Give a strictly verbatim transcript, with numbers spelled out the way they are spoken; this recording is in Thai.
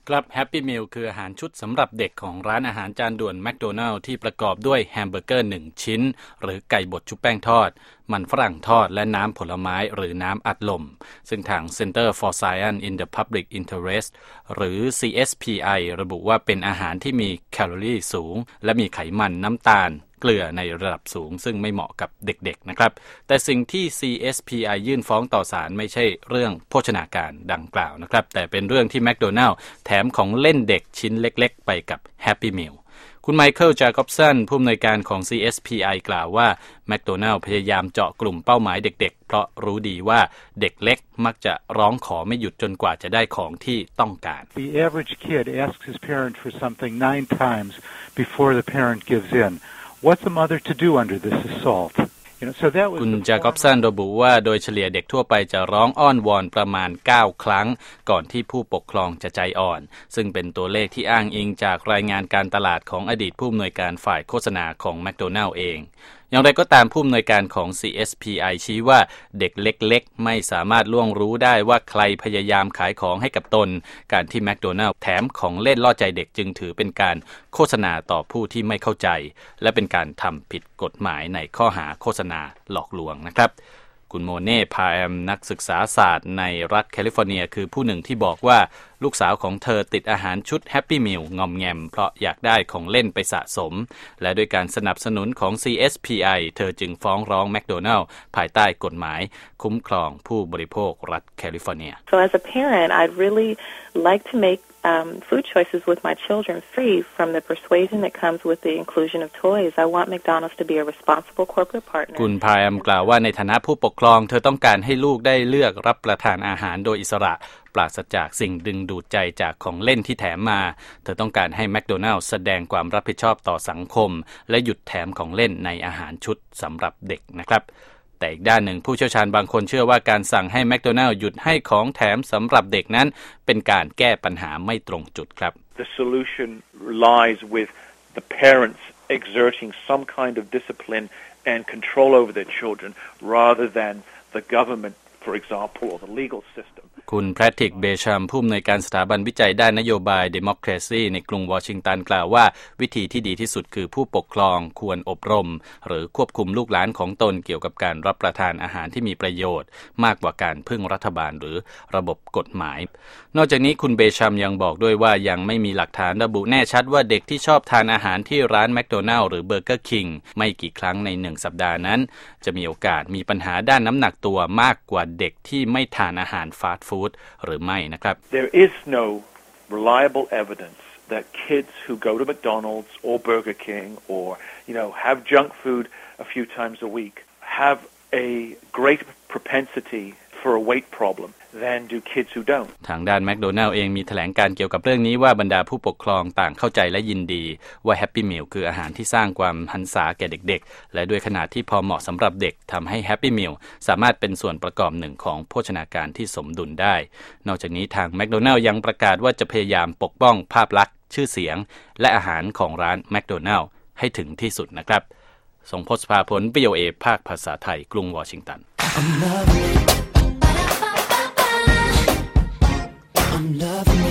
ครับ Happy Meal คืออาหารชุดสำหรับเด็กของร้านอาหารจานด่วนแมคโดนัลด์ที่ประกอบด้วยแฮมเบอร์เกอร์หนึ่งชิ้นหรือไก่บดชุบแป้งทอดมันฝรั่งทอดและน้ำผลไม้หรือน้ำอัดลมซึ่งทาง Center for Science in the Public Interest หรือ ซี เอส พี ไอ ระบุว่าเป็นอาหารที่มีแคลอรี่สูงและมีไขมันน้ำตาลเกลือในระดับสูงซึ่งไม่เหมาะกับเด็กๆนะครับแต่สิ่งที่ ซี เอส พี ไอ ยื่นฟ้องต่อศาลไม่ใช่เรื่องโภชนาการดังกล่าวนะครับแต่เป็นเรื่องที่แมคโดนัลด์แถมของเล่นเด็กชิ้นเล็กๆไปกับ Happy Meal คุณไมเคิล จาคอบสันผู้อำนวยการของ ซี เอส พี ไอ กล่าวว่าแมคโดนัลด์พยายามเจาะกลุ่มเป้าหมายเด็กๆเพราะรู้ดีว่าเด็กเล็กมักจะร้องขอไม่หยุดจนกว่าจะได้ของที่ต้องการ The average kid asks his parent for something nine times before the parent gives in. What's a mother to do under this assault? คุณจาคอบสันระบุว่าโดยเฉลี่ยเด็กทั่วไปจะร้องอ้อนวอนประมาณเก้าครั้งก่อนที่ผู้ปกครองจะใจอ่อนซึ่งเป็นตัวเลขที่อ้างอิงจากรายงานการตลาดของอดีตผู้อำนวยการฝ่ายโฆษณาของแมคโดนัลด์เองอย่างไรก็ตามผู้อำนวยการของ ซี เอส พี ไอ ชี้ว่าเด็กเล็กๆไม่สามารถล่วงรู้ได้ว่าใครพยายามขายของให้กับตนการที่แมคโดนัลด์แถมของเล่นล่อใจเด็กจึงถือเป็นการโฆษณาต่อผู้ที่ไม่เข้าใจและเป็นการทำผิดกฎหมายในข้อหาโฆษณาหลอกลวงนะครับคุณโมเน่ พาแอมนักศึกษาศาสตร์ในรัฐแคลิฟอร์เนียคือผู้หนึ่งที่บอกว่าลูกสาวของเธอติดอาหารชุด Happy Meal งอมแงมเพราะอยากได้ของเล่นไปสะสมและด้วยการสนับสนุนของ ซี เอส พี ไอ เธอจึงฟ้องร้องแมคโดนัลด์ภายใต้กฎหมายคุ้มครองผู้บริโภครัฐแคลิฟอร์เนีย So as a parent, I'd really like to make um, food choices with my children free from the persuasion that comes with the inclusion of toys. I want McDonald's to be a responsible corporate partner. คุณพาแอมกล่าวว่าในฐานะผู้ปกครองเธอต้องการให้ลูกได้เลือกรับประทานอาหารโดยอิสระปราศจากสิ่งดึงดูดใจจากของเล่นที่แถมมาเธอต้องการให้แมคโดนัลด์แสดงความรับผิดชอบต่อสังคมและหยุดแถมของเล่นในอาหารชุดสำหรับเด็กนะครับแต่อีกด้านหนึ่งผู้เชี่ยวชาญบางคนเชื่อว่าการสั่งให้แมคโดนัลด์หยุดให้ของแถมสำหรับเด็กนั้นเป็นการแก้ปัญหาไม่ตรงจุดครับ The solution lies with the parents exerting some kind of discipline and control over their children rather than the government, for example, or the legal system. คุณแพทริก เบชัมผู้อำนวยการสถาบันวิจัยด้านนโยบาย Democracy ในกรุงวอชิงตันกล่าวว่าวิธีที่ดีที่สุดคือผู้ปกครองควรอบรมหรือควบคุมลูกหลานของตนเกี่ยวกับการรับประทานอาหารที่มีประโยชน์มากกว่าการพึ่งรัฐบาลหรือระบบกฎหมายนอกจากนี้คุณเบชัมยังบอกด้วยว่ายังไม่มีหลักฐานระบุแน่ชัดว่าเด็กที่ชอบทานอาหารที่ร้านแมคโดนัลด์หรือเบอร์เกอร์คิงไม่กี่ครั้งในหนึ่งสัปดาห์นั้นจะมีโอกาสมีปัญหาด้านน้ำหนักตัวมากกว่าเด็กที่ไม่ทานอาหารฟาสต์ฟู้ดหรือไม่นะครับ There is no reliable evidence that kids who go to McDonald's or Burger King or you know have junk food a few times a week have a greater propensity for a weight problem than do kids who don't ทางด้านแมคโดนัลด์เองมีแถลงการเกี่ยวกับเรื่องนี้ว่าบรรดาผู้ปกครองต่างเข้าใจและยินดีว่า Happy Meal คืออาหารที่สร้างความหันษาแก่เด็กๆและด้วยขนาดที่พอเหมาะสำหรับเด็กทำให้ Happy Meal สามารถเป็นส่วนประกอบหนึ่งของโภชนาการที่สมดุลได้นอกจากนี้ทางแมคโดนัลด์ยังประกาศว่าจะพยายามปกป้องภาพลักษณ์ชื่อเสียงและอาหารของร้านแมคโดนัลด์ให้ถึงที่สุดนะครับส่งพจน์ภาผล วี โอ เอ ภาคภาษาไทยกรุงวอชิงตัน I'm loving